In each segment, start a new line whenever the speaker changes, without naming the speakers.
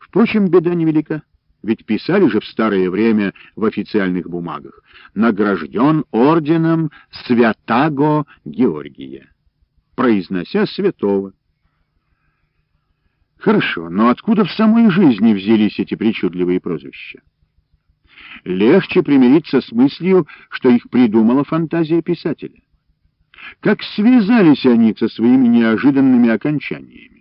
Впрочем, беда невелика. Ведь писали же в старое время в официальных бумагах: награжден орденом Святаго Георгия, произнося святого. Хорошо, но откуда в самой жизни взялись эти причудливые прозвища? Легче примириться с мыслью, что их придумала фантазия писателя. Как связались они со своими неожиданными окончаниями?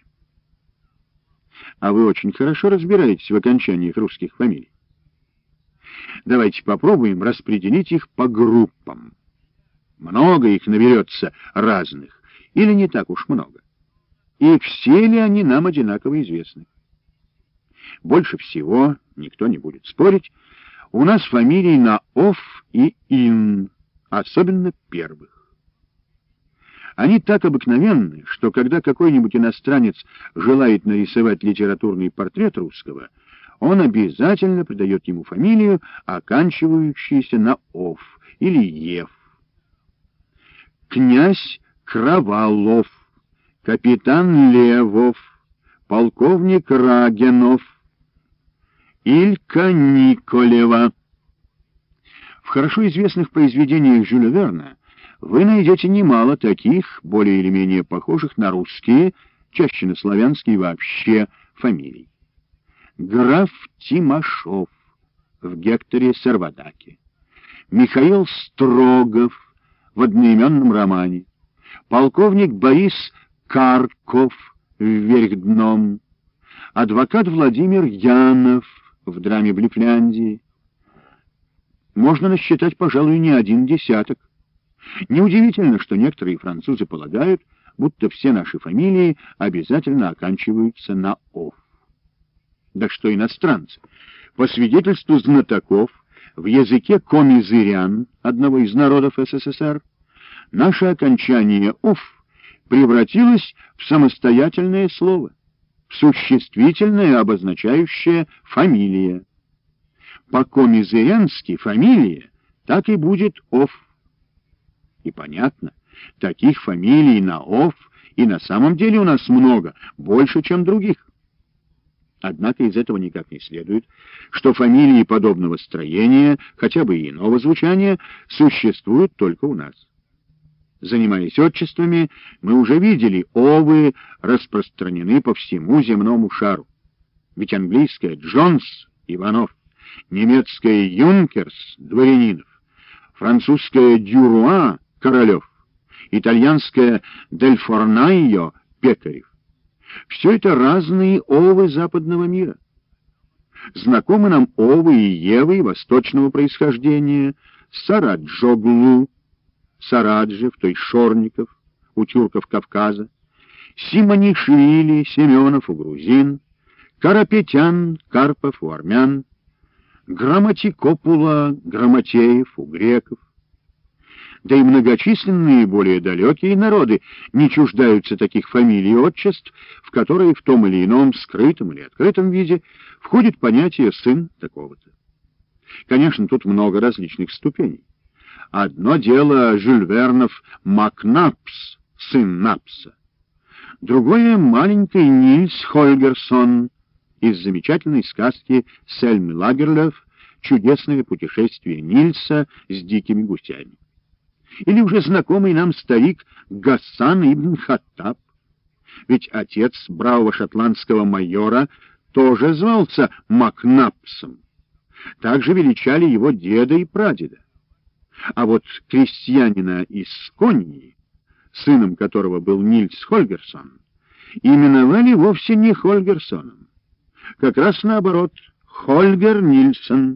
А вы очень хорошо разбираетесь в окончаниях русских фамилий. Давайте попробуем распределить их по группам. Много их наберется разных, или не так уж много? И все ли они нам одинаково известны? Больше всего, никто не будет спорить, у нас фамилии на «ов» и «ин», особенно первых. Они так обыкновенны, что когда какой-нибудь иностранец желает нарисовать литературный портрет русского, он обязательно придает ему фамилию, оканчивающуюся на «ов» или «ев». Князь Кровалов, капитан Левов, полковник Рагенов, Илька Николева. В хорошо известных произведениях Жюля Верна вы найдете немало таких, более или менее похожих на русские, чаще на славянские вообще, фамилий. Граф Тимошов в Гекторе Сарвадаке, Михаил Строгов в одноименном романе, полковник Борис Карков вверх дном, адвокат Владимир Янов в драме «Блифляндии». Можно насчитать, пожалуй, не один десяток. Неудивительно, что некоторые французы полагают, будто все наши фамилии обязательно оканчиваются на «ов». Да что иностранцы! По свидетельству знатоков, в языке комизырян, одного из народов СССР, наше окончание «ов» превратилось в самостоятельное слово, в существительное, обозначающее «фамилия». По-комизырянски фамилия так и будет «ов». И понятно, таких фамилий на «ов» и на самом деле у нас много, больше, чем других. Однако из этого никак не следует, что фамилии подобного строения, хотя бы и иного звучания, существуют только у нас. Занимаясь отчествами, мы уже видели, «овы» распространены по всему земному шару. Ведь английское «Джонс» — Иванов, немецкое «Юнкерс» — Дворянинов, французское «Дюруа» — Королев, итальянское «Дель Форнайо» — Пекарев. Все это разные овы западного мира. Знакомы нам овы и евы восточного происхождения: Сараджоглу, Сараджев, то есть Шорников, у тюрков Кавказа, Симонишвили, Семенов у грузин, Карапетян, Карпов у армян, Грамматикопула, Грамотеев у греков. Да и многочисленные более далекие народы не чуждаются таких фамилий и отчеств, в которые в том или ином скрытом или открытом виде входит понятие «сын такого-то». Конечно, тут много различных ступеней. Одно дело Жюль Вернов Макнапс, сын Напса. Другое — маленький Нильс Хольгерсон из замечательной сказки Сельмы Лагерлёв «Чудесное путешествие Нильса с дикими гусями». Или уже знакомый нам старик Гасан ибн Хаттаб. Ведь отец бравого шотландского майора тоже звался Макнапсом. Также величали его деда и прадеда. А вот крестьянина из Коньи, сыном которого был Нильс Хольгерсон, именовали вовсе не Хольгерсоном. Как раз наоборот, Хольгер Нильсон.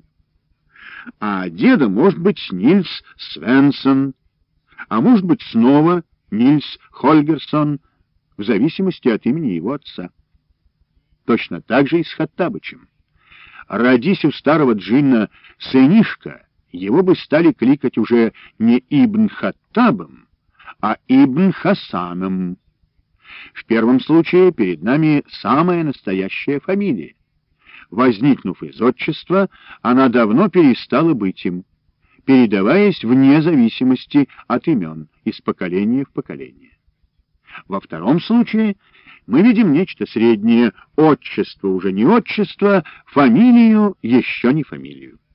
А деда может быть Нильс Свенсон, а может быть снова Нильс Хольгерсон, в зависимости от имени его отца. Точно так же и с Хаттабычем. Родись у старого джинна сынишка, его бы стали кликать уже не Ибн Хаттабом, а Ибн Хасаном. В первом случае перед нами самая настоящая фамилия. Возникнув из отчества, она давно перестала быть им, передаваясь вне зависимости от имен из поколения в поколение. Во втором случае мы видим нечто среднее: отчество уже не отчество, фамилию еще не фамилию.